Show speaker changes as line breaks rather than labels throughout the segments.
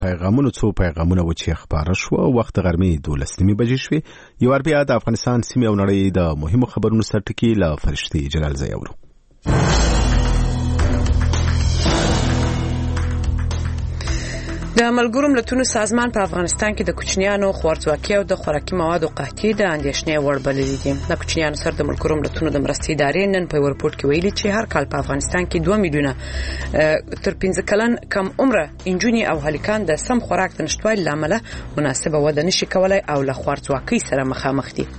څو پیغامونه و چې خبره شو وخت غرمې 12 بجې شوې. یو بیا د افغانستان سیمې او نړۍ د مهمو خبرونو سرټکی له فرشتي جلال زی اورو.
د ملګرو ملتونو سازمان په افغانستان کې د کوچنیانو خوارځواکۍ او د خوراکي موادو قحطي د اندېښنې وړ بللي دي. د کوچنیانو سره د ملګرو ملتونو د مرستې ادارې نن په رپورت کې ویلي چې هر کال په افغانستان کې 2 میلیونه تر 15 کلن کم عمره انجونی او هلکان د سم خوراک د نشټوالي لامل مناسبه وده نشي کولای او له خوارځواکۍ سره مخامخ دي.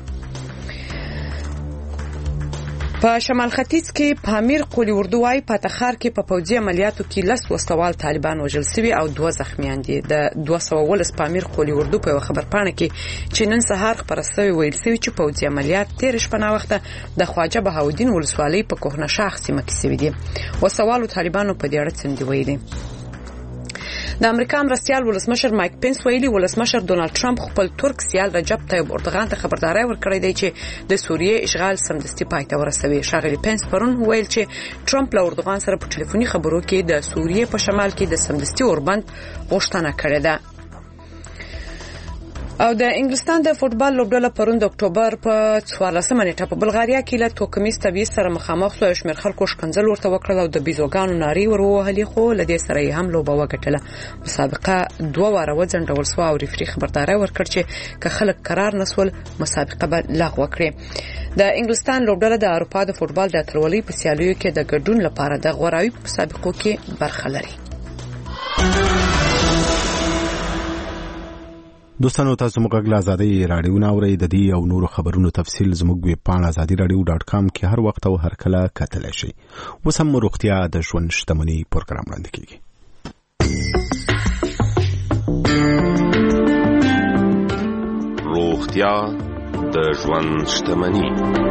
په شمال ختیځ کې پامیر قلی اردو وايي په تخار کې په پوځي عملیاتو کې 10 وسوال طالبان وژل شوي او 2 زخمیان دي. د 219 پامیر قلی اردو په خبرپاڼه کې چې نن سهار خبره شوې ویل شوی چې پوځي عملیات 13 شپه وخت د خواجه بهاودین ولسوالۍ په کوهنه شاخ سیمه کې شوي دي. وسوالو طالبانو په دې اړه څه ویلي؟ د امریکا مرستیال ولسمشر مایک پنس ویلي ولسمشر ډونالد ټرمپ خپل ترک سیال رجب طیب اردوغان ته خبرداري ورکړې ده چې د سوریې اشغال سمدستي پای ته ورسوي. شاغلي پنس پرون ویل چې ټرمپ له اردوغان سره په ټلیفوني خبرو کې د سوریې په شمال کې د سمدستي اوربند غوښتنه کړې ده. او د انګلستان د فوتبال لوبډله پرون د اکتوبر په 14 نیټه په بلغاریا کې له توکمیز طبيعي سره مخامخ شو. شمیر خلکو شکنځل ورته وکړل او د بیزوګانو ناري وروهلې خو لدې سره هم لوبه وګټله. مسابقه 2 واره وځنډول شو او ریفری خبرداري ورکړ چې که خلک قرار نسول مسابقه به لغوه کړي. د انګلستان لوبډله د اروپا د فوتبال د اتلولۍ په سیالیو کې د ګډون لپاره د غوراوي مسابقو کې برخه لري.
دوستانو تاسو موږ غږ آزادۍ رادیو ناوړی د دې او نورو خبرونو تفصیل زموږ ویب پاڼه azadiradio.com کې هر وخت او هر کله کتلی شئ. اوس هم روغتیا د ژوند شتمنۍ پروګرام وړاندې کیږي.
روغتیا د ژوند شتمنۍ.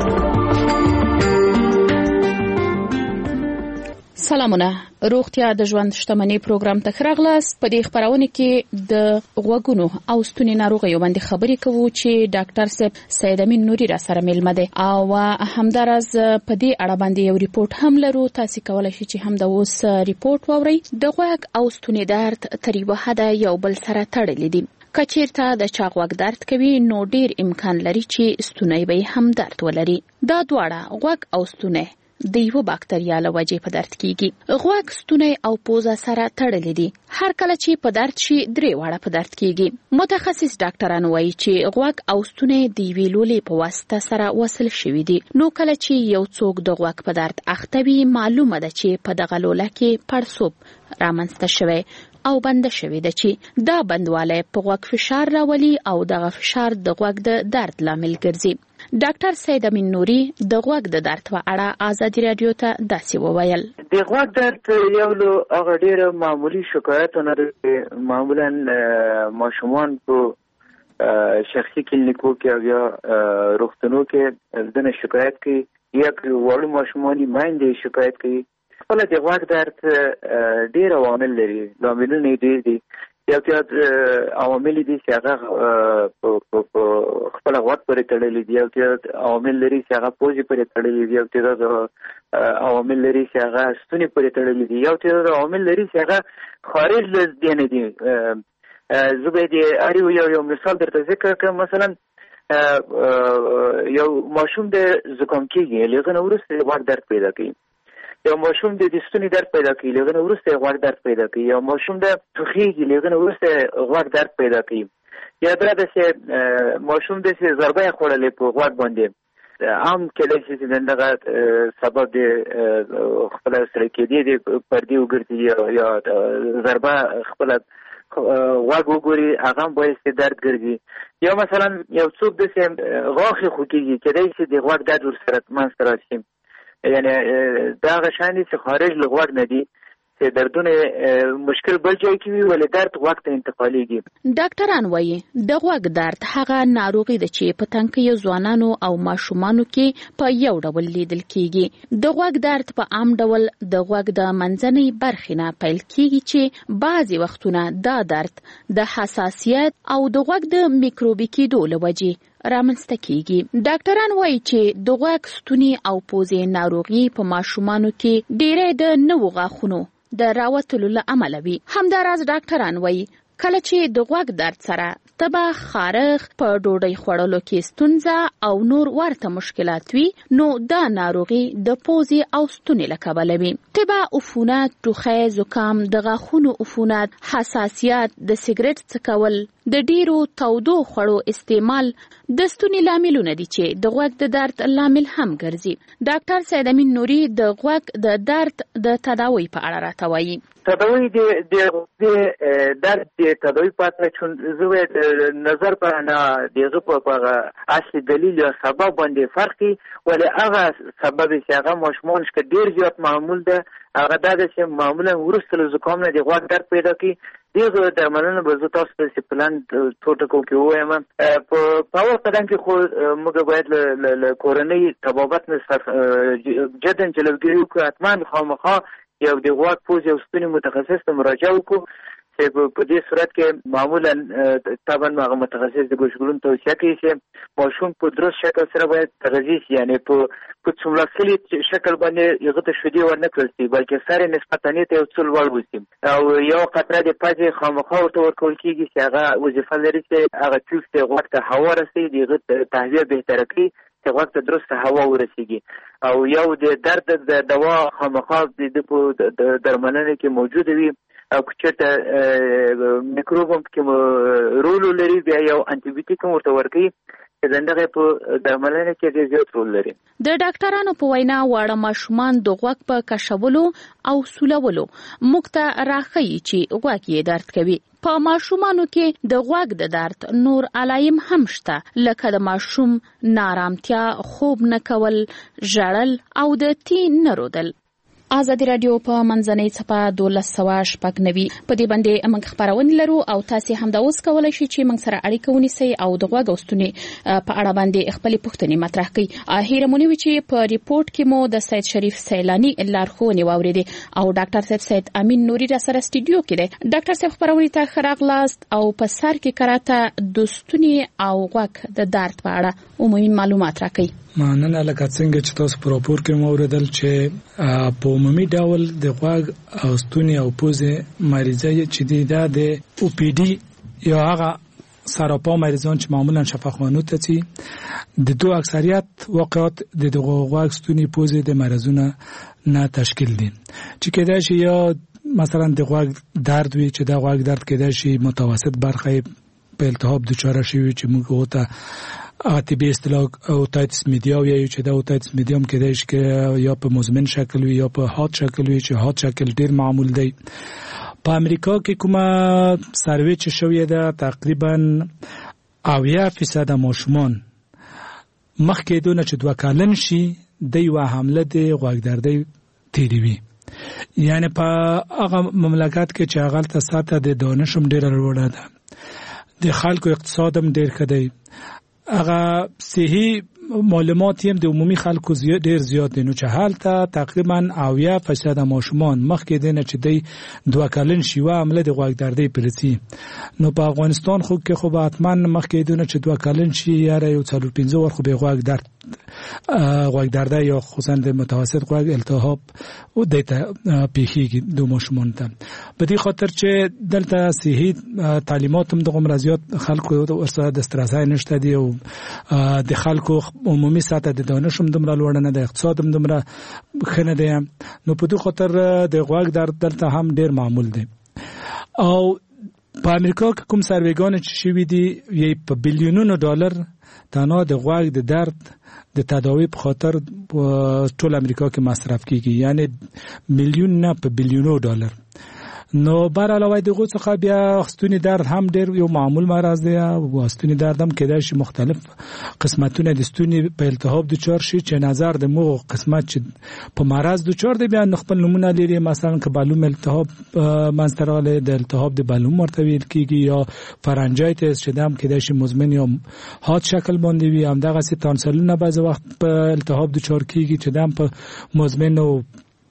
سلامونه، روغتیا د ژوند شتمنۍ پروګرام ته راغلاست. په دې خبرونه کې د غوږونو او ستوني ناروغیو باندې خبرې کوو چې ډاکټر سید امین نوري را سره ملمه ده او همدارز په دې اړه باندې یو ریپورت هم لرو. تاسو کولای شئ چې هم د اوس ریپورت واورئ. د غوږ او ستوني درد تر یو حده یو بل سره تړلي دي. کچیرته د چا غوږ درد کوي نو ډیر امکان لري چې ستونی به هم درد ولري. دا دواړه غوږ او ستونی د یو باکتریا له وجې په درد کیږي. غوږ، ستونی او پوزه سره تړلي دي. هر کله چې په درد شي 3 واړه په درد کیږي. متخصص ډاکټران وایي چې غوږ او ستونی د ویلې لولې په واسطه سره وصل شوي دي. نو کله چې یو څوک د غوږ په درد اخته وي معلومه ده چې په دغه لوله کې پړسوب رامنځته شوی او بند شوی ده چې دا بندواله په غوږ فشار راولي او دغه فشار د غوږ د درد لامل ګرځي. ډاکټر سید امین نوري د غوږ د درد په اړه آزادي رادیو ته داسې وویل.
د غوږ درد یو له هغه ډېر معمولی شکایتونه ده. معمولا ماشومان په شخصي کلینیکو کې او یا روغتونو کې دنه شکایت کوي. یا وړو ماشومان مایندې شکایت کوي. خپل د غوږ درد ډېر عوامل لري. لاملونه یې ډېر دي. یو عوامل دي چې هغه خپل غوږ پورې تړلي دي. یو عوامل لري چې هغه پوزې پورې تړلي دي. یو عوامل لري چې هغه ستوني پورې تړلي دي. یو عوامل لري چې هغه خارج له دې نه دي. زه به دې یو مثال درته ذکر کړم. مثلا یو ماشوم د زکام کېږي، لږ نه وروسته غوږ درد پیدا کوي. یو ماشوم د ستوني درد پیدا کوي، لږ نه وروسته غوږ درد پیدا کوي. یو ماشوم د ټوخیږي، لږ نه وروسته غوږ درد پیدا کوي. یا دا چې ماشوم د ضربه خوړلې په غوږ باندې عام کله چې دغه سبب د خپل سره کېدی د پردي وګرځي یا ضربه خپل غوږ وګوري هغه باعث درد ګرځي. یا مثلا یو څوک د غاښ خوږیږي کېدای چې د غوږ درد ورسره منځته راشي. یعنی دا غشان دي چې خارج له غوږ نه دي چې دردونه مشکل بل ځای کې وي ولې درد غوږ ته انتقالېږي.
ډاکټران وایي د غوږ درد هغه ناروغي ده چې په تنکیو ځوانانو او ماشومانو کې په یو ډول لیدل کېږي. د غوږ درد په عام ډول د غوږ د منځنۍ برخې نه پیل کېږي چې بعضې وختونه دا درد د حساسیت او د غوږ د میکروبي کېدو له وجې رامنځته کیږي. ډاکټران وایي چې د غوږ، ستوني او پوزې ناروغي په ماشومانو کې ډېری د نوو غاښونو د راوتلو له امله وي. همداراز ډاکټران وایي کله چې د غوږ درد سره تبه، خارښ، په ډوډۍ خوړلو کې ستونزه او نور ورته مشکلات وي، نو دا ناروغي د پوزې او ستوني له کبله وي. تبه، عفونت، ټوخی، زکام، د غاښونو عفونت، حساسیت، د سیګریټ څکول، د ډیرو تودو خوړو استعمال د ستوني لاملونه دي چې د غوږ د درد لامل هم ګرځي. ډاکټر سید امین نوري د غوږ د درد د تداوی په اړه راته وایي.
تداوی د درد د تداوی په اړه چون زه نظر په نه دغه په اصلي دلیل یا سبب باندې فرقي، ولې هغه سبب چې هغه ماشومان چې ډیر زیات معمول ده هغه دا چې معمولا ورسته له زکام نه د غوږ درد پیدا کوي. دغه درملنه به زه تاسو ته پلان ټوټکو کې وایم. په اول قدم کې خو موږ باید له کورنۍ طبابت نه جدا جلوګیري وکړو. حتما خامخا یو د غوږ، پوزې او ستوني متخصص ته مراجعه وکړو چې په دې صورت کې معمولا طبعا هغه متخصص د ګوشګلون توصیه کوي چې ماشوم په درست شکل سره باید تغذیه شي، یعنی په څومره شکل باندې هغه ته شیدې ورنه کړل شي، بلکې سره نسبتاً ته یو څه لوړ وي او یو قطره د پزې خامخا ورته ورکول کېږي چې هغه وظیفه لري چې هغه ټیوب ته غوږ ته هوا رسوي، د هغه تهویه بهتره کړي چې غوږ ته درسته هوا ورسیږي. او یو د درد د دوا خامخا د درملنه کې موجود وي او چې میکروب هم کې رول لري، بیا یو انټي بیوټیک هم ورته ورکوي چې دغه په درملنه کې ډېر زیات رول لري.
د ډاکټرانو په وینا واړه ماشومان د غوږ په کشولو او سولولو موږ ته راښيي چې غوږ یې درد کوي. په ماشومانو کې د غوږ د درد نور علایم هم شته، لکه د ماشوم نارامتیا، خوب نه کول، ژړل او د تین نه رودل. آزادی رادیو په منځنۍ څپه 1290 په دې باندې موږ خبرونه لرو او تاسو هم دا اوس کولای شئ چې موږ سره اړیکه ونیسئ او د غوږ او ستوني په اړه باندې خپل پوښتنې مطرح کړئ. هیرمونی وی چې په ریپورت کې مو د سید شریف سیلانی لارښوونې واوریدې او ډاکټر سید امین نوري را سره سټوډیو کې دی. ډاکټر صاحب خبرونه ته خراغلاست او په سر کې کراته د ستوني او غوږ د درد په اړه عمومي معلومات راکړئ.
مننه. لکه څنګه چې تاسو په راپور کې مو اوریدل چې په عمومي ډول د غوږ او ستوني او پوزې مریضای چې د او پی ډي یا هغه سراپا مریضان چې معمولا شفاخانو ته ځي، د دوه اکثریت واقعات د غوږ، ستوني، پوزې د مرزونه نه تشکیل دي چې کېدای شي یا مثلا د غوږ درد وي چې د غوږ درد کېدای شي متوسط برخه په التهاب دچار شي چې موږ وته طبي اصطلاح اوتایتس میډیوم یا چې دا اوتایتس میډیوم کېدای شي چې یا په مزمن شکل وي یا په هات شکل وي، چې هات شکل ډیر معمول دی. په امریکا کې کومه سروې چې شوې ده تقریبا 80% ماشومان مخکې دونه چې 2 کلن شي د یو حمله د غوږ دردي تیروي. یعنی په هغه مملکت کې چې هغه ته ساته د دانش هم ډیر لوړه ده، د خلکو اقتصاد هم ډیر ښه دی، هغه صحي معلومات هم د عمومي خلکو ډیر زیات دي. نو چې حالته تقریبا 80% ماشومان مخکې دینه چې دی 2 کلن شي و عمله د غوږ دردي پرسي. نو په افغانستان خو کې خو حتما مخکې دینه چې 2 کلن شي یا یو 4-5 ور خو به غوږ درد یا خصوصا د متوسط غوږ التهاب او د پیخي د ماشومان ته. په دې خاطر چې دلته صحي تعلیمات هم د غمرزيات خلکو ورسره د استرسای نشته دی او د خلکو عمومي ساته د دانشم دمره لوړ نه د اقتصاد هم دمره خنه دی. نو په دې خاطر د غوږ درد دلته هم ډیر معمول دی. او په امریکا کې کوم سروېګان چې شوي دي یې په بلیونونو ډالر تنها د غوږ د درد د تداوی په خاطر ټول امریکا کې مصرف کیږي، یعنی میلیون نه په بلیونو ډالر. نو بر علاوه دغه څخه بیا ستوني درد هم ډیر یو معمول مرض دی او ستوني درد هم کېدای شي مختلف قسمتونه د ستوني په التهاب دچار شي چې نظر د مو قسمت چې په مرض دچار دی بیا خپل نمونه لري. مثلا که بالوم التهاب منستراله د التهاب د بالوم مرتبط کیږي یا فرنجایتس چې دم کېدای شي مزمن یا هات شکل باندې وي، هم دغه سي تانسلونه بعض وخت په التهاب دچار کیږي چې دم په مزمن او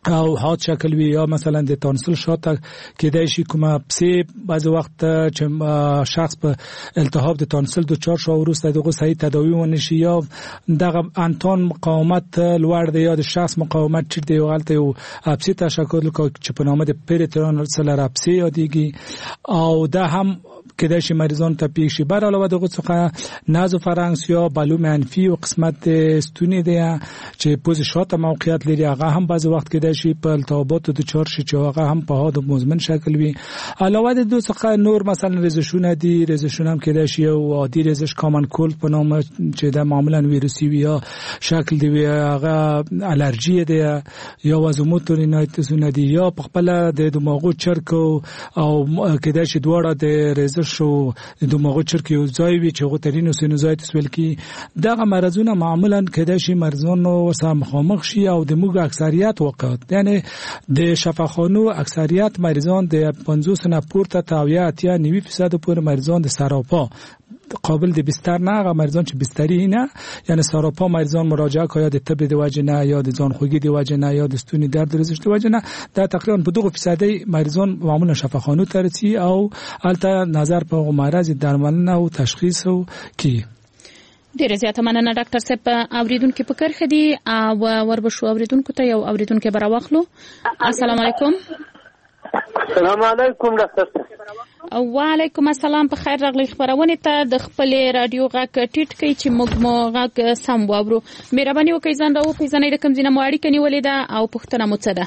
او حاد شکل وي یا مثلا د تونسل شاته کېدای شي کومه پسې بعض وخت چې شخص په التهاب د تونسل د 4 شو وروسته دغه صحیح تداوی ونه شي یا دغه انتون مقاومت لوړ دی یا د شخص مقاومت چې دی غلطه او اپسی تشکل کوي چې په نامه د پریتونل سلر اپسی یادېږي او دا هم کېدای شي مریضان ته پیښ شي. بهر علاوه دغه څخه نازو فرانکس یا بالو منفي او قسمت ستونی دی چې پوز شاته موقعیت لري هغه هم بعض وخت کېدای شي په التهابات د 4 شي چې هغه هم په حاد مزمن شکل وي. علاوه د دوه څخه نور مثلا رزشونه دي، رزشونه هم کېدای شي او عادي رزش کامن کولد په نامه چې د معمولا ویروسي وي یا شکل دی هغه الرجی دی یا وازموتو رینایتسونه دي یا په خپل د دماغو چرک او کېدای شي دواړه د رزش شو د دماغو چرک یو ځای وي چې غوترینو سینوزایتس ویل کی. دغه مرزونه معمولا کېدای شي مرزونو سره مخامخ شي او د موږ اکثریت وقت یعنی د شفاخانو اکثریت مریضان د 50 نه پورته تاویه 90% پورې مریضان د سراپا قابل د بستر نه هغه مریضان چې بستری نه یعنی سراپا مریضان مراجعه کوي د طب د وجه نه یا د ځان خوږی د وجه نه یا د ستوني درد رزش د وجه نه دا تقریبا په 2% مریضان معمولا شفاخانو ته رسي او البته نظر په مرض درملنه او تشخیص کی.
ډیره زیاته مننه ډاکټر صاحب. اوریدونکو په کرخه دي او وربشو اوریدونکو ته یو اوریدونکو براوخلو. السلام علیکم.
السلام علیکم ډاکټر صاحب.
وعلیکم السلام. په خیر راغلی خبرونه ته د خپل رادیو غاک ټیټ کی چې موږ غاک سم واورو. مهرباني وکړئ ځان راو پیژنې د کوم ځینه مواړی کني ولیدا او پښتنه مو څه ده.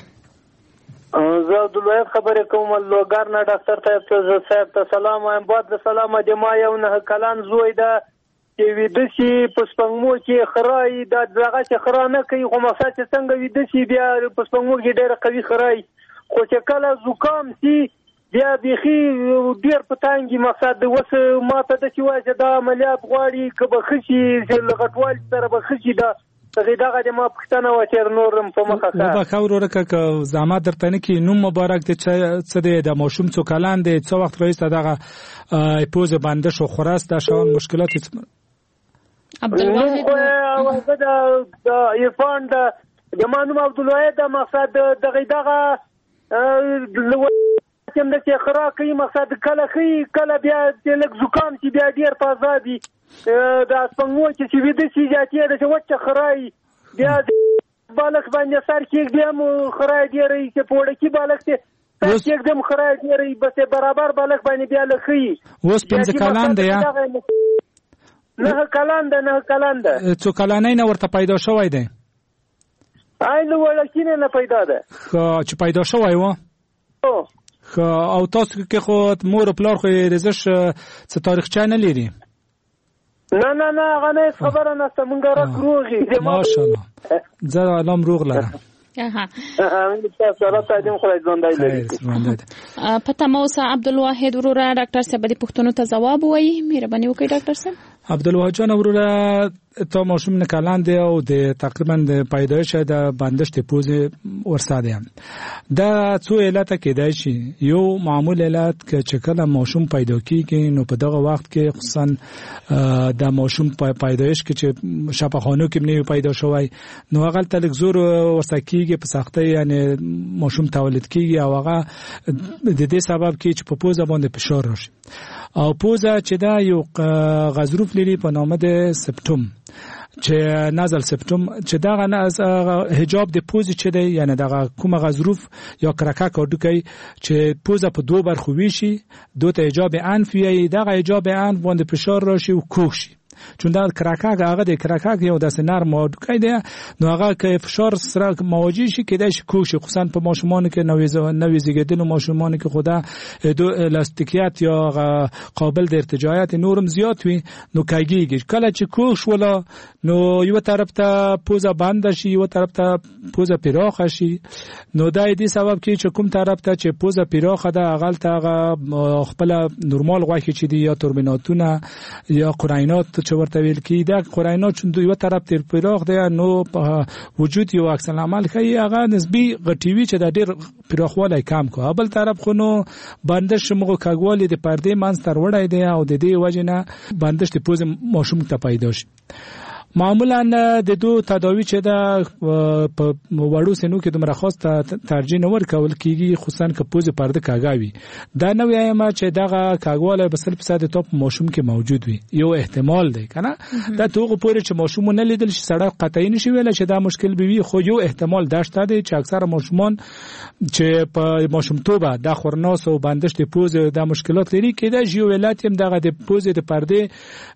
زه عبدالوهاب خبرې کوم لوګر نه. ډاکټر صاحب ته سلام وایم. بعد سلام د ما یو نه کلان زوی ده چې ویدسي پسپنګمو کې خړای د دغه چې خړا نه کوي خو مخه چې څنګه ویدسي بیا پسپنګمو کې ډېر قوي خړای خو چې کله زکام سي بیا بيخي ډېر پتانګي مقصد وس ماته د چې دا عملیات غواړي کبه خشي لغټوال سره به خشي دا دغه د ما پښتنه و چې نورم په مخه کا
دا خاور ورکه زعما درته نه کې نوم مبارک د څه د ماشوم څو کلان د څو وخت راځي دغه پوز بنده شو خراست د شاون مشکلات
عبدالواحد
د عرفان د مانوم عبدالواحد د مقصد دغه کوم د چې خرا کوي مقصد کله خي کله بیا د لک زکام چې بیا ډیر تازه د اسپنګو چې ویده شي ځاتې د وچه خړای بیا بالک باندې سر کې دیم خړای ډیر چې پوره کې بالک ته سر کې دیم خړای ډیر بس برابر بالک باندې بیا لخي
اوس 5 کلان دی یا
نه کلان ده
څو کلانې نه ورته پیدا شوی دی
نو ولکینه نه پیدا ده
چې پیدا شوی و او تاسو کې خو مور پلار خو رزش څه تاریخچه نه لري
نه غنه خبره نه څنګه راغروږي
ماشاءالله زه علام روغ لره
امين تاسو راته دې خو ژوندای لري
پته موسی عبدالواحد ورور ډاکټر صاحب دې پښتنو ته جواب وایي مهرباني وکړئ ډاکټر صاحب.
عبدالواحد جان ورور تا ماشوم نه کلان دی او د تقریبا د پیدایش د بندش د پوز ورساده دا څو علت کېدای شي. یو معمول علت چې کله ماشوم پیدا کیږي نو په دغه وخت کې خصوصا د ماشوم پیدایش کې چې شفاخانو کې نه پیدا شوی نو هغه تلک زور ورسکیږي په سختۍ یعنی ماشوم تولید کیږي او هغه د دې سبب کې چې په پوز باندې فشار راشي او پوزه چې دا یو غضروف لري په نامه د سپټوم چې نازل سپټوم چې دا حجاب د پوز چې دی یعنی دا کومه غضروف یا کرکه کوډکی چې پوزه په دوه برخو ویشي دوه حجاب انف یې دا حجاب انف باندې فشار راشي او کوشي چون دا کرکه هغه د کرکه یو د نرم موډ دی نو هغه کې فشار سره مواجه شي کېدای شي کوشي خصوصا په ماشومان کې نوې زیږیدل ماشومان کې خدا دو الاستیکیت یا قابل د ارتجاعیت نورم زیات وي نو کېږي کله چې کوش ولا نو یو طرف ته پوزه بند شي یو طرف ته پوزه پیراخ شي نو دا دې سبب کې چې کوم طرف ته چې پوزه پیراخ ده اغل ته خپل نورمال غوښه چې دی یا توربیناتونه یا قرینات چې ورته ویل کی دا قرینات چې یو طرف تر پیراخ دی نو وجود یو عکس العمل کوي هغه نسبی غټیوي چې د ډیر پیراخواله کم کو بل طرف خو نو بندش موږ کاګوالی د پردې منځ تر وړای دی او د دې وجنه بندش د پوز ماشوم ته پیدا شي. معمولا د دوه تداوی چې دا په وړو سنو کې دومره خاص ترجیح نه ورکول کیږي، خصوصا که پوزه پرده کاغاوي. دا نو وایم چې دغه کاغواله به 100% ټاپ ماشوم کې موجود وي، یو احتمال دی کنه. دا توغه پورې چې ماشوم نه لیدل شي سړی قطعی نشي ویل چې دا مشکل به وي، خو یو احتمال داشته دی چې اکثر ماشومان چې په ماشومتوبه د خورناس او بندش د پوزه د مشکلات لري کې دا ژیولات هم دغه د پوزه د پرده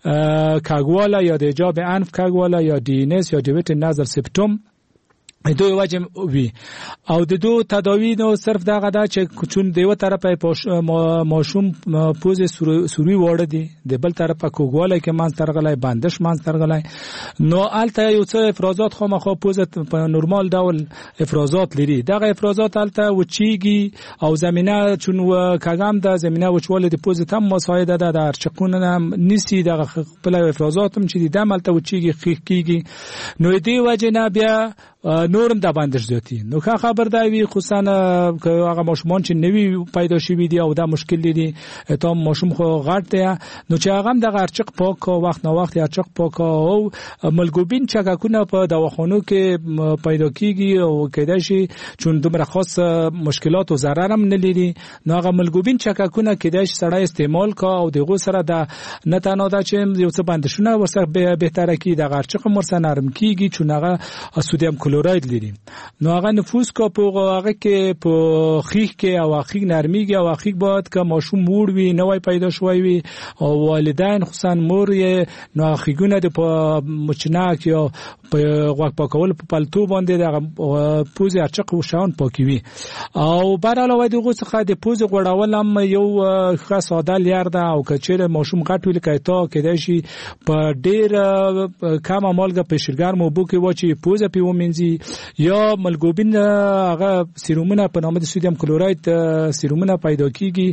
کاغواله یا د اجاب انف کاغواله یا دی ان اس یا دیویت نظر سیمپتوم دوی وجه وی. او د دو تداوی نو صرف دغه دا چې چون دیو طرفه ماشوم پوزه سوری وړه دی، د بل طرفه کوګواله کې مان ترغلای بندش مان ترغلای، نو الته یو څه افرازات خامخا پوزه په نورمال ډول افرازات لري. دغه افرازات الته وچیږي او زمينه چون کاغام د زمينه وچواله د پوزه تم مساعده ده، د ارچقونه نسی دغه خپل افرازات هم چې د عملته وچیږي خېږي، نو دی وجه نه بیا نورم د باندې زیاتی. نو ښه خبر دا وی خصوصا که هغه ماشومان چې نوی پیدا شوی دي او دا مشکل لري ته ماشوم خو غټ دی، نو چې هغه د غرچق پاک وخت نو وخت ارچق پاک او ملګوبین چکاکونه په دواخانو کې پیدا کیږي او کېدای شي چون دومره خاص مشکلات او ضرر هم نه لري، نو هغه ملګوبین چکاکونه کېدای شي سړی استعمال کا او دغه سره د نه تنها دا چې یو څه بندشونه ورسره بهتره کی د غرچق مرسه نرم کیږي چون هغه سودیم کلوراید لري، نو هغه نفوس کو په هغه کې په خیخ کې او خیخ نرمیږي او خیخ باید که ماشوم موړ وي نوای پیدا شوی وي او والدین خصوصا مور یې نو خیګونه د مچناک یا په غوږ پاکول په پلتو باندې د پوزې اچق او شاون پاکوي. او بر علاوه دغه څخه د پوزې غوړول هم یو ښه ساده لار ده، او کچېره ماشوم غټ ویل کایته کېدای شي په ډیر کم مالګه په شرګرمو بو کې واچي پوزه پیو منځي یا ملګوبین هغه سیرومونه په نامه د سودیم کلوراید سیرومونه پیدا کیږي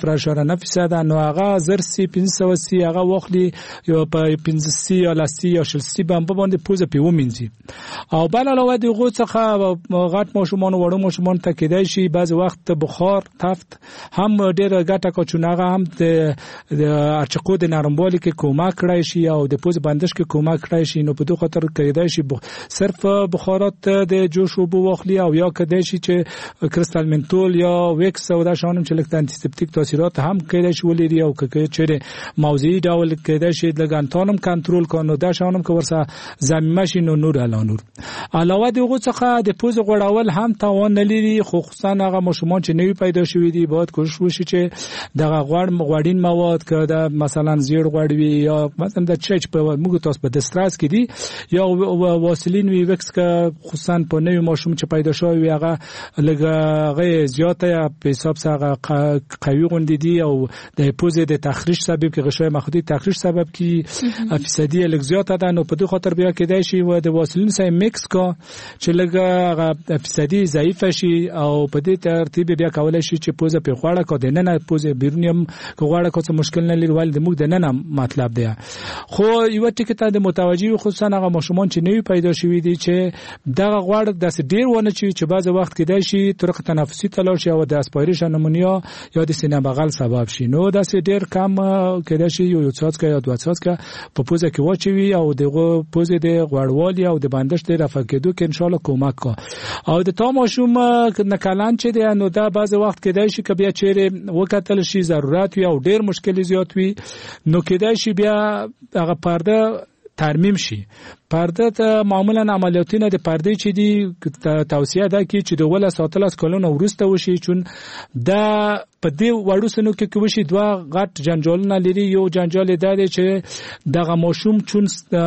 0.9%، نو هغه زرسي 500 هغه واخلي یا په 500 یا لاسي یا شلسي باندې پوزه پیو منځي. او بل علاوه دغه څخه غټ ماشومان او وړو ماشومان ته کېدای شي بعض وخت بخار تفت هم ډېر ګټه کوچناغه هم د ارچقو د نرموالي کې کومک کړای شي او د پوز بندش کې کومک کړای شي، نو په دوه خاطر کېدای شي صرف بخارات د جوش او بو واخلي او یا کېدای شي چې کریستال منتول یا ویکس او دا شانم چې لکه انټیسپټیک تاثیرات هم کېدای شي ولري، او که چیرې موضعي ډول کېدای شي لګانتانم کنټرول کنو دا شانم که ورسره زمینه شي نو نور الانور. علاوه دغه څخه د پوز غوړول هم تاوان نه لري، خصوصا هغه ماشومان چې نوی پیدا شوی دي باید کوشش وشي چې دغه غوړین مواد که دا مثلا زیړ غوړ وي یا مثلا د چچ په موږ تاسو په دسترس کې دي یا واسلین وی وکس که خصوصا په نوی ماشوم چې پیدا شوی هغه لږه زیاته په حساب سره قوي غوندي دي او د پوز د تخریش سبب کې غشای مخدي تخریش سبب کې فیصدی لږ زیاته ده، نو په دې خاطر بیا کېدای شي و د واسلین سره میکس کا چې لږه فیصدی ضعیف شي او په دې ترتیب بیا کولای شي چې پوز په خوړه کو د نه پوز بیرونیم کو غواړه کو څه مشکل نه لري ول د موږ د نه مطلب دی. خو یو ټکی ته د متوجي خصوصا هغه ماشومان چې نوی پیدا شوی دي چې دغه غوړ د ډیر ونه چې بعض وخت کېدای شي طرق تنفسي تلوش یا د اسپایریشن نمونیا یا د سینه بغل سبب شي، نو د ډیر کم کېدای شي یو څاڅکه یا دوه څاڅکه په پوزه کې واچوي او دغه پوزه د غوړوالي او د بندش د رفع کېدو کې ان شاء الله کومک کا. او د تا ماشوم نکلان چې دی نو دا بعض وخت کېدای شي که بیا چیرې وکتل شي ضرورت وي او ډیر مشکل زیات وي نو کېدای شي بیا هغه پرده ترمیم شي. پرده ته معمولا عملیاتونه د پرده چې دی توصیه ده چې د ول ساتل کلونه ورسته وشي، چون دا په دې وړو سنو کې وشي دوه غټ جنجالونه لري. یو جنجال دی چې دغه ماشوم چون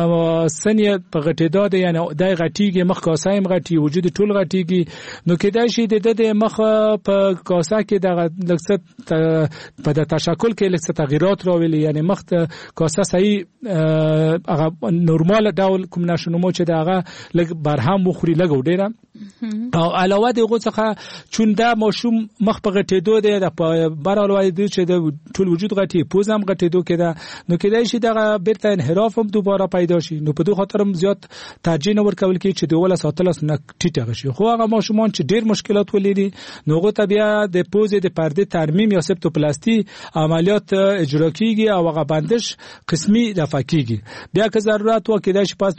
سنیه په غټېدا ده یعنی د غټیږي مخ کاسه هم غټي وجود ټول غټیږي، نو کېدای شي د مخ په کاسه کې دغه لکه په د تشکل کې لکه تغیرات راولي، یعنی مخ کاسه صحیح هغه نورمال ډول کوم نشونمو چې دغه لګ برهم وخوري لګو ډیره. او علاوه دغه څخه چون دا ماشوم مخ په غټېدو دی د بر علاوه دې چې د ټول وجود غټي پوزم غټېدو کېده، نو کېدای شي دغه بیرته انحراف هم دوباره پیدا شي، نو په دوه خاطر هم زیات ترجیح نه ورکول کی چې د ول ساتل نه ټیټه شي. خو هغه ماشومان چې ډیر مشکلات ولري نو غو ته بیا د پوزې د پرده ترمیم یا سپټوپلاسټي عملیات اجرا کیږي او هغه بندش قسمي رفع کیږي. بیا که ضرورت و کېدای شي پس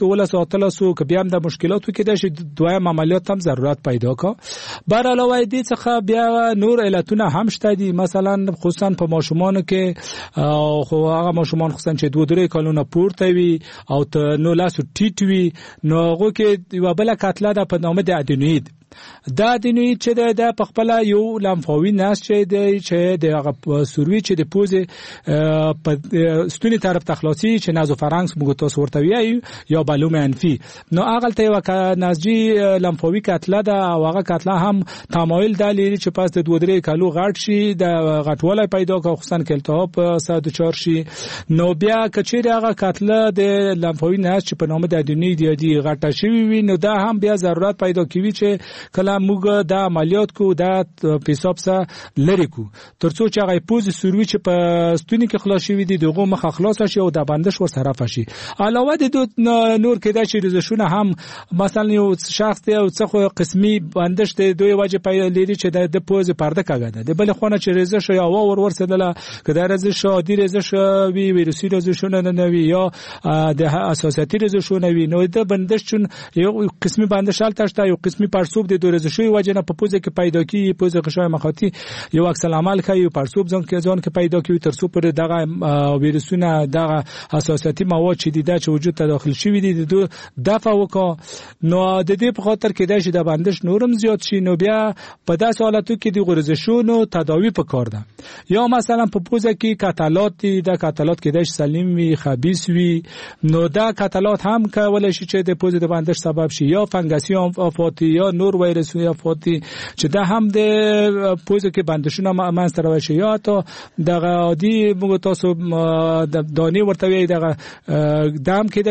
ولسو که بیا هم د مشکلاتو کې د دویم عملیات هم ضرورت پیدا کا. بر علاوه دې څخه بیا نور علتونه هم شته دي، مثلا خصوصا په ماشومانو کې خو هغه ماشومان خصوصا چې 2-3 کلونه پورته وي او نو لاسو ټیټ وي، نو هغه کې یو بل کتله ده په نامه د ادینوید. دا ادینوید چې د په خپل یو لمفاوي ناس چې د هغه سوروي چې د پوزې په ستوني طرف تخلاصي چې نازوفارنکس موږ تاسو ورته وایو یا بالو منفي، نو هغه ته یو نسجي لمفاوي کتله ده او هغه کتله هم تمایل د لري چې پس د 2-3 کالو غټ شي، د غټوالي پیدا کوي خصوصا کې التهاب ساده چار شي. نو بیا کچېره هغه کتله د لمفاوي ناس چې په نامه د ادینوید دی غټه شوی وي، نو دا هم بیا ضرورت پیدا کوي چې کله موږ دا عملیات کو دا پیساب سره لری کو ترڅو چې هغه پوز سوروي چې په ستوني کې خلاص شي دي دغه مخ خلاص شي او د بندش ور طرف شي. علاوه د نور کې دا چې رزشونه هم مثلا یو شخص دی او څخه قسمي بندش د دوی وجه پیدا لري چې د پوز پرده کاګه د بل خونه چې رزش یا ور ورسدله کده رزش عادي رزش وی ویروسي رزشونه نه وي یا د اساساتي رزشونه وي، نو د بندش چون یو قسمي بندش التشته یو قسمي پرسوب د رزشوي وجه نه په پوزه کې پیدا کی پوزه غشای مخاطي یو عکس العمل کوي پرسوب ځان کې پیدا کوي تر څو پر دغه ویروسونه دغه حساسیتي مواد چې د وجود ته داخل شوی دي د دفع وکړه. نو د دې په خاطر کې د شي د بندش نورم زیات شي، نو بیا په داسې حالاتو کې د غرزشونو تداوی پکار ده. یا مثلا په پوزه کې کتلات دي، د کتلات کې د سالم وي خبيث وي، نو دا کتلات هم کولای شي چې د پوزه د بندش سبب شي، یا فنګسي افاتی یا نور ویروسي افاتی چې دا هم د پوزه کې بندشونه منځته راوشي، یا ته دغه عادي موږ تاسو د دانی ورته وي دغه دام کې د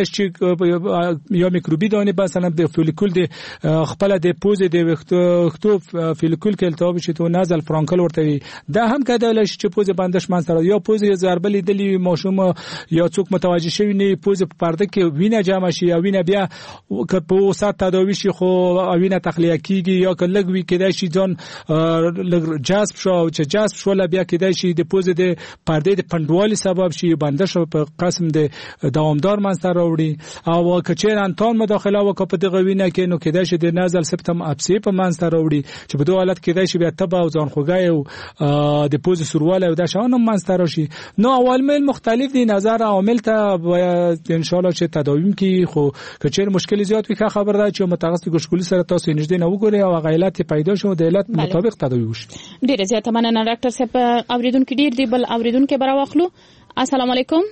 یا میکروبي دانی مثلا د فولیکول د خپل د پوزه د وختو فولیکول کې التهاب شي ته نازل فرانکل ورته وي، دا هم کېدای شي چې پوزه بندش منځته یا پوزه ضربه لیدلی ماشوم یا څوک متوجه شوی نه پوزه په پرده کې وینه جمع شي یا وینه بیا په وسط تداوی شي خو وینه تخلیه کیږي یا کلګ وی کېدای شي ځان جذب شو چې جذب شو بیا کېدای شي د پوزه د پرده د پندوالي سبب شي بندش په قسم د دوامدار منځته راوړي، او کچیر انتان مداخله وکړه په دغه وینه کې نو کېدای شي د نازل سپتم اپسی په منځته راوړي چې په دوه حالت کېدای شي بیا تبه او ځان خوګای او د پوزه سورواله او د شاونم منځته راشي. نو عوامل مختلف دي، نظر عامل ته ان شاء الله چې تداویم کی خو کچیر مشکل زیات وي خبر ده چې متخصص ګشکولي سره تاسو نږدې نه وګورئ او غیلات پیدا شو د علت مطابق تداوی وشي.
ډیر زیاته مننه ډاکټر صاحب. اوریدونکو ډیر دی بل اوریدونکو برا واخلو. السلام علیکم.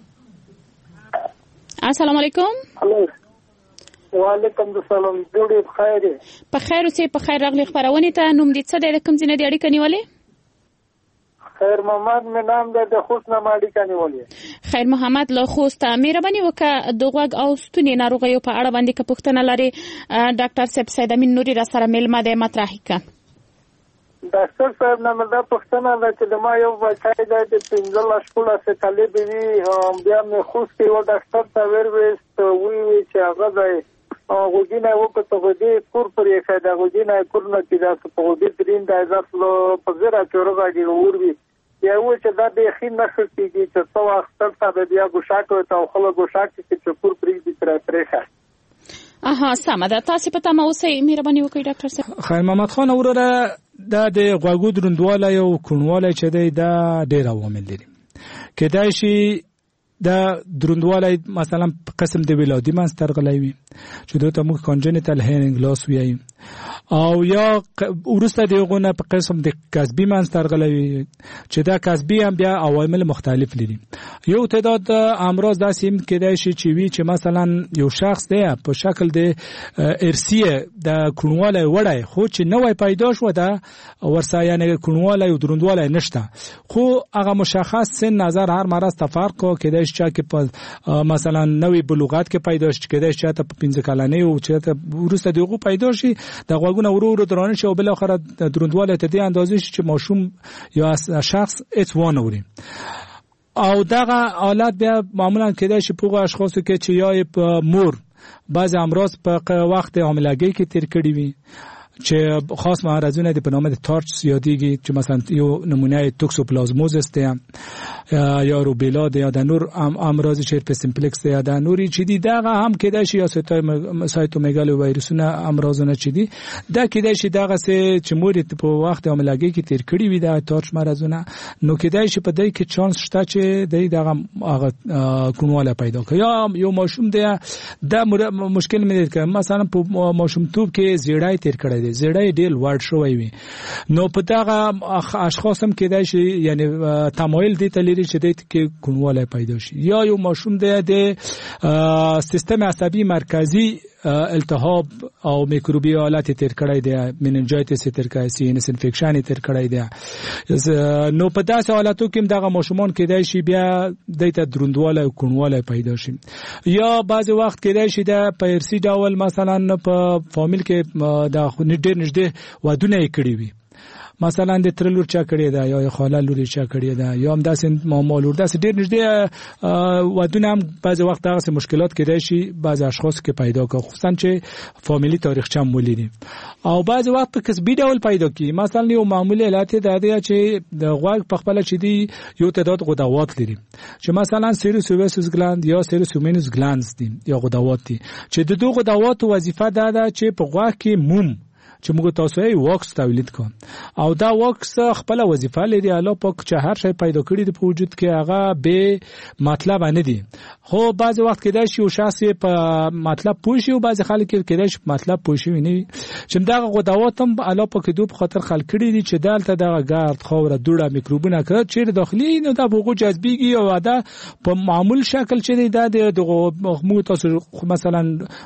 السلام علیکم.
وعلیکم السلام. ډیر بخیر.
په خیر اوسې په خیر راغلی خبرونه ته نوم دې څه دی کوم ځای نه دی اړیکه نیولې؟
خیر محمد مې نام ده د خوست نه اړیکه نیولې.
خیر محمد له خوست مهرباني وکړه د غوږ او ستوني ناروغیو په اړه باندې که پوښتنه لري ډاکټر صاحب سید امین نوري را سره ملما ده مطرح کړه.
ډاکټر صاحب نن دا پوښتنه ده چې ما یو بچای دی چې 15 شپږ سه طالب وي بیا مې خوست کې و ډاکټر ته وروست وی چې هغه دی غوډینه وکړه په دې کور پرې خاله غوډینه کورنه کې دا په دې درین د ځافلو په زړه چورغه دی وروي یو چې دا د خین نخښ کېږي چې څو وخت ته بیا ګوشاکو ته خلک ګوشاک چې کور پرې دې پرېخه.
سمه ده. تاسو په تاسو اوسئ مهرباني وکړئ ډاکټر صاحب.
خیر محمد خان وروره دا د غوږو دروندواله یو کونواله چې دی دا ډېر عوامل لري. کېدای شي دا دروندواله مثلا قسم د ولادي منځته راغلی وي چې دوی ته موږ کانجنیټل هیرینګ لاس وایي، او یا ورسته دغه په قسم د کسبي منځته راغلی وي چې دا کسبي هم بیا عوامل مختلف لري. یو تعداد امراض داسې هم کېدای شي چې وي چې مثلا یو شخص دی په شکل د ارثیه د کونواله وړای خو چې نوې پیدا شو دا ورسره یعنی کونواله او دروندواله نشته، خو هغه مشخص سن نظر هر مرض تفرق کېدای شي چې په مثلا نوې بلوغت کې پیدا شي، کېدای شي ته په 15 کلنۍ او چې ورسته دغه پیدا شي د غوږونو ورو درانه شي او بل اخر دروندواله ته دې اندازې چې ماشوم یا شخص اتوان وړي. او دغه حالت بیا معمولا کېدای شي په اشخاصو کې چې یا په مور بعض امراض په وخت حاملګي کې تیر کړي وي چې خاص مرضونه د په نامه د تارچ یادېږي چې مثلا یو نمونه توکسوپلازموزس دی، یا روبیلا یا د نور امراض چې هرپس سمپلکس یا د نوري چې دي دغه هم کېدای شي یا سایتومګالو وایروسونه امراضونه چې دي دا کېدای شي دغه چې مور په وخت عملیاتي کې تیر کړی وي د تارش مرزونه نو کېدای شي په دې کې چانس شته چې دغه کونواله پیدا کوي یا یو ماشوم دی دا مشکل مې دی مثلا په ماشوم توپ کې زیړای تیر کړی دی زیړای ډېر ورډ شوی وي نو په دغه اشخاص هم کېدای شي یعنی تمایل دي ته لري چې د کې کونواله پیدا شي یا یو ماشوم دی د سیستم عصبي مرکزی التهاب او میکروبی حالت تیر کړی دی مننجایتس تیر کړی سینس انفیکشن تیر کړی دی نو په داسې حالاتو کې دغه ماشومان کېدای شي بیا دته دروندواله او کونواله پیدا شي یا بعض وخت کېدای شي د پیرسي ډول مثلا په فامیل کې د ډېر نږدې ودونه کړی وي مثلا د ترلور چا کړی دا یا خاله لوري چا کړی دا یا هم داسې ماما لور داسې ډېر نږدې ودونه هم بعض وخت هغه مشکلات کېدای شي بعض اشخاص کې پیدا کوي خصوصا چې فامیلی تاریخچه مولیدي او بعض وخت په کسبي ډول پیدا کوي مثلا یو معمولی علت دا دی چې د غوږ په خپل چې دی یو تعداد غدوات لري چې مثلا سیروسویسس ګلاند یا سیروسومینس ګلاندز دي یا غدوات دي چې د دوه غدوات وظیفه دا ده چې په غوږ کې موم چې موږ تاسو یې واکس تولید کوم او دا واکس خپل وظیفه لري الله پاک چې هر شی پیدا کړی د وجود کې هغه به مطلب نه دي خو بعض وخت کېدای شي یو شخص په مطلب پوښي او بعض خلک کېدای شي مطلب پوښي نه چې دا غدوات هم الله پاک دوی په خاطر خلک کړی دي چې دالته د ګارد خوره دوړه میکروبونه کړ چې داخلي نو دا بوغو جذبيږي او دا په معمول شکل چې د موږ تاسو مثلا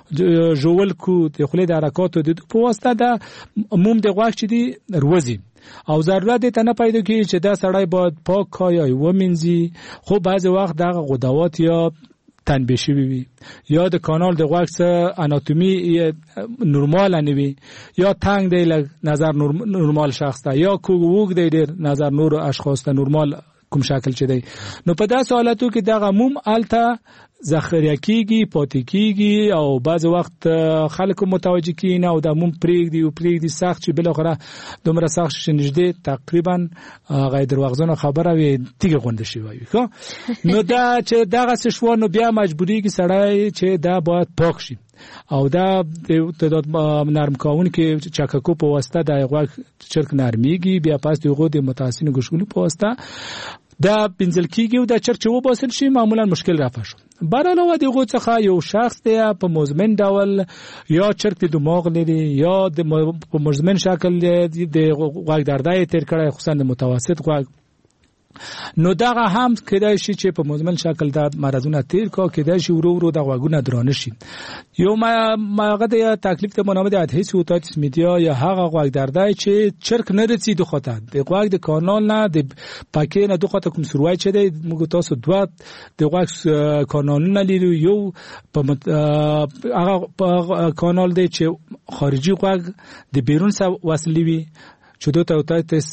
جوول کو د خلې د حرکت د په واسطه د موم د غوښ چې دی روزي او ضرورت ته نه پیدا کیږي چې دا سړی باید پاک کایا ومنځي خو بعض وخت دغه غدوات یا تنبیه شوی وي یا د کانال د غوږ څخه اناتومي نورمال نه وي یا تنگ دی له نظر نورمال شخص ته یا کوګ دی ډیر نظر نور اشخاص ته نورمال کوم شکل چي دی نو په داسې حالاتو کې دغه موم الته ذخیره کیږي پاتې کیږي او بعض وخت خلکو متوجه کینه او د موم پریږدي سخت چې بل اخره دومره سخت چې نږدې تقریبا غیر دروغجن خبره وي تیګه غونډه شي وایي خو نو دا چې دغه څه شو نو بیا مجبوری کې سړی چې دا باید پاک شي او دا د تعداد نرم کاون کې چککو په واسطه د غوږ چرک نرمیږي بیا پاس دغه د متاسین ګشغولي په واسطه دا پنځل کیږي او دا چرچ و باسل شي معمولا مشکل رافع شو برالو دغه څخه یو شخص دی په مزمن ډول یا چرک د دماغ لري یا د مزمن شکل د غوږ دردای تیر کړه خصوصا د متوسط غوږ نو دغه هم کېدای شي چې په مزمن شکل د مرزونه تیر کا کېدای شي ورو د غوږونه درانه شي یو ماغه د تکلیف ته منامه د اتهیس اوتایتس میډیا یا هغه غوږ دردای چې چرک نه رسي د خطا د غوږ د کانال نه د پکې نه د خطا کوم سروای چې د موږ تاسو دوه د غوږ کانالونه لري یو په هغه کانال دی چې خارجي غوږ د بیرون سره وصلي وي چې دوی ته اوتایتس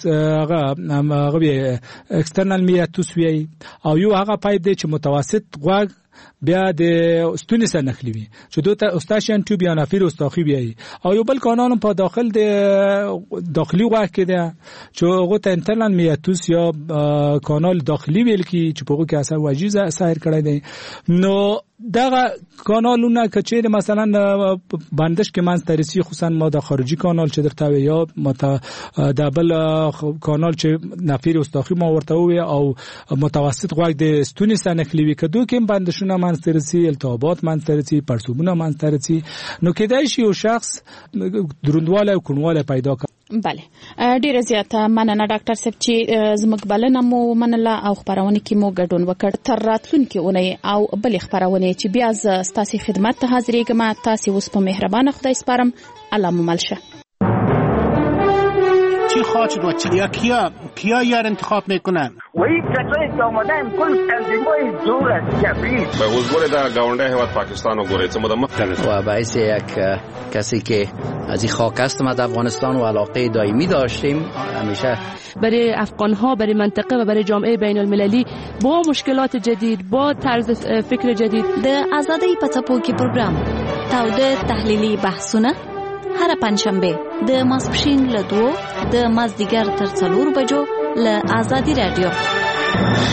هغه اکسترنال میاتوس وی او یو هغه پایپ دی چې متوسط غوږ بیا د ستوني سره نخلی وي چې دوی ته اوستاشن ټیوب یا نافیر اوستاخی وی او یو بل کانال په داخل د داخلي غوږ کې دی چې هغه ته انټرنال میاتوس یا کانال داخلي ویل کی چې په هغه کې اثر وجیزه سایر کړی دی نو دغه کانالونه کچې مثلا بندش کې منځ ترسي خصوصا ما د خارجي کانال چې درته وي یا د بل کانال چې نافیر اوستاخی ما ورته وي او متوسط غوږ د ستوني سره نخلی وي کدو کې بندشونه منځ ترسي التهابات منځ ترسي پړسوبونه منځ ترسي نو کېدای شي یو شخص دروندواله او کونواله پیدا کړي
بله ډیره زیاته مننه ډاکټر صاحب چې زموږ بلنه مو منله او خبرونه کې مو ګډون وکړ تر راتلونکي اونۍ او بل خبرونه چې بیا ز ستاسو خدمت ته حاضرېږم تاسو اوس په مهربانه خدای سپارم الله مو ملشه
چی خواهد شد و کیا یار انتخاب میکنن
و این کسایی که آمدن کل تنظیمای دور از جبری
به حضور در گاونده هیواد پاکستان و گوریت
و باعث یک کسی که از این خاک است ما در افغانستان و علاقه دائمی داشتیم همیشه
برای افغان‌ها برای منطقه و برای جامعه بین المللی با مشکلات جدید با طرز فکر جدید
د آزادۍ په څپو کې پروګرام تاوده تحلیلي بحثونه هر پنځشنبه د ماسپښین له 2 د مازدیګر تر 4 بجو له آزادي رادیو